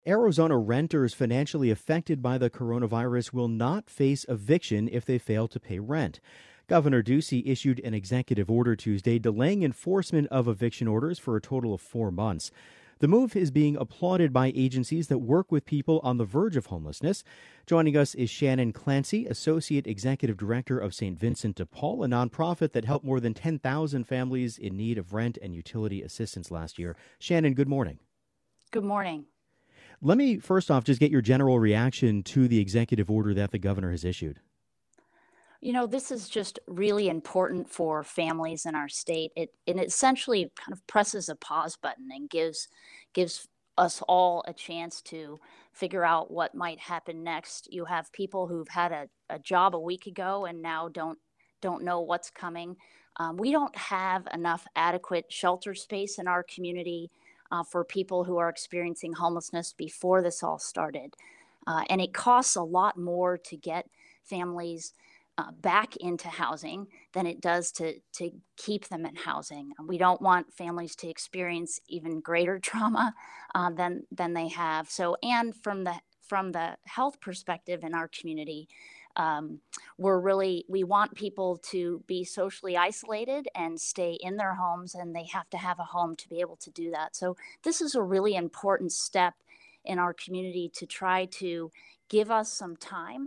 Arizona renters financially affected by the coronavirus will not face eviction if they fail to pay rent. Governor Ducey issued an executive order Tuesday delaying enforcement of eviction orders for a total of 4 months. The move is being applauded by agencies that work with people on the verge of homelessness. Joining us is Shannon Clancy, Associate Executive Director of St. Vincent de Paul, a nonprofit that helped more than 10,000 families in need of rent and utility assistance last year. Shannon, good morning. Good morning. Let me first off just get your general reaction to the executive order that the governor has issued. This is just really important for families in our state. It essentially kind of presses a pause button and gives us all a chance to figure out what might happen next. You have people who've had a job a week ago and now don't know what's coming. We don't have enough adequate shelter space in our community for people who are experiencing homelessness before this all started. And it costs a lot more to get families back into housing than it does to keep them in housing. We don't want families to experience even greater trauma than they have. So, and from the health perspective in our community, we want people to be socially isolated and stay in their homes, and they have to have a home to be able to do that. So this is a really important step in our community to try to give us some time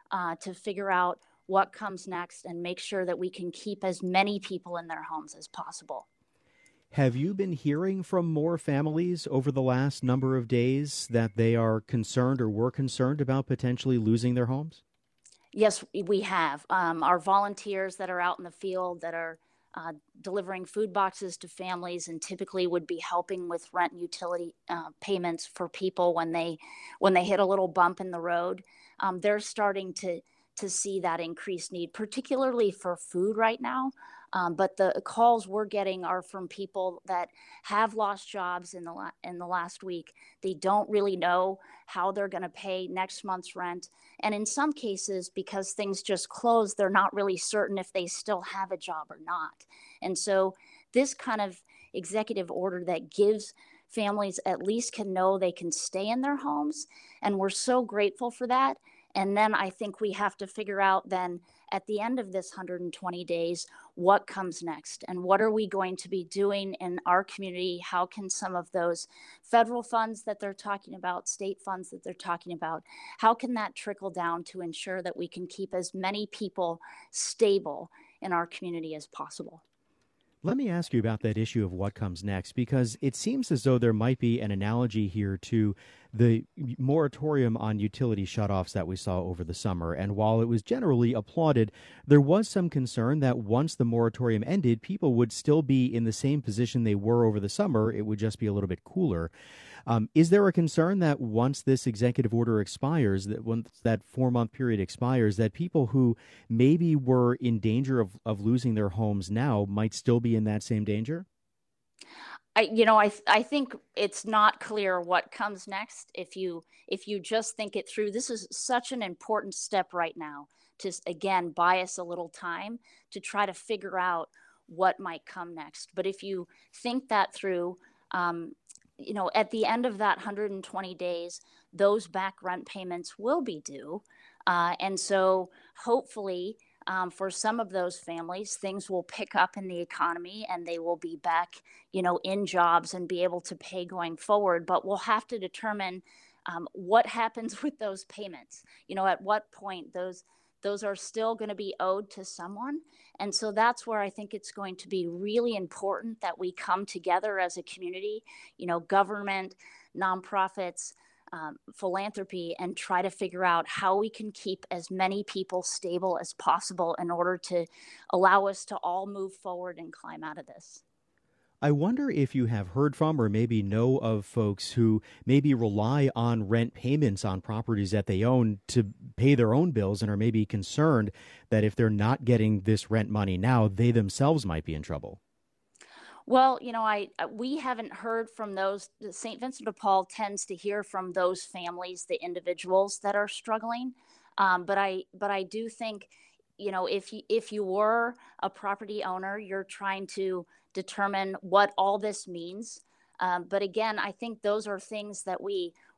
to figure out what comes next and make sure that we can keep as many people in their homes as possible. Have you been hearing from more families over the last number of days that they are concerned or were concerned about potentially losing their homes? Yes, we have. Our volunteers that are out in the field that are delivering food boxes to families and typically would be helping with rent and utility payments for people when they hit a little bump in the road. They're starting to see that increased need, particularly for food right now. But the calls we're getting are from people that have lost jobs in the last week. They don't really know how they're going to pay next month's rent. And in some cases, because things just closed, they're not really certain if they still have a job or not. And so this kind of executive order that gives families at least can know they can stay in their homes. And we're so grateful for that. And then I think we have to figure out then at the end of this 120 days, what comes next and what are we going to be doing in our community? How can some of those federal funds that they're talking about, state funds that they're talking about, how can that trickle down to ensure that we can keep as many people stable in our community as possible? Let me ask you about that issue of what comes next, because it seems as though there might be an analogy here to the moratorium on utility shutoffs that we saw over the summer. And while it was generally applauded, there was some concern that once the moratorium ended, people would still be in the same position they were over the summer. It would just be a little bit cooler. Is there a concern that once this executive order expires, that once that 4-month period expires, that people who maybe were in danger of losing their homes now might still be in that same danger? I think it's not clear what comes next. If you just think it through, this is such an important step right now to again buy us a little time to try to figure out what might come next. But if you think that through, at the end of that 120 days, those back rent payments will be due, and so hopefully. For some of those families, things will pick up in the economy and they will be back, in jobs and be able to pay going forward. But we'll have to determine what happens with those payments. At what point those are still going to be owed to someone. And so that's where I think it's going to be really important that we come together as a community, government, nonprofits, philanthropy, and try to figure out how we can keep as many people stable as possible in order to allow us to all move forward and climb out of this. I wonder if you have heard from or maybe know of folks who maybe rely on rent payments on properties that they own to pay their own bills and are maybe concerned that if they're not getting this rent money now, they themselves might be in trouble. Well, we haven't heard from those. St. Vincent de Paul tends to hear from those families, the individuals that are struggling. But I do think, if you were a property owner, you're trying to determine what all this means. But again, I think those are things that we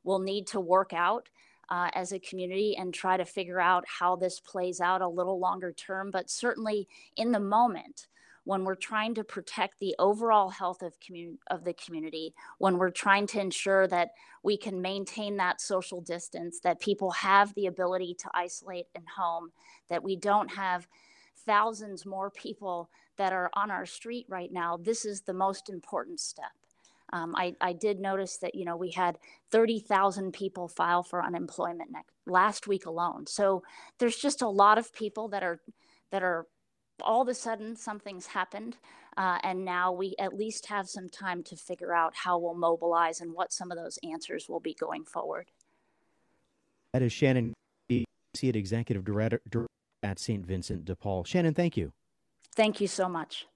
we'll need to work out as a community and try to figure out how this plays out a little longer term. But certainly in the moment, when we're trying to protect the overall health of the community, when we're trying to ensure that we can maintain that social distance, that people have the ability to isolate in home, that we don't have thousands more people that are on our street right now, this is the most important step. I did notice that, we had 30,000 people file for unemployment last week alone. So there's just a lot of people that are all of a sudden something's happened. And now we at least have some time to figure out how we'll mobilize and what some of those answers will be going forward. That is Shannon, Executive Director at St. Vincent de Paul. Shannon, thank you. Thank you so much.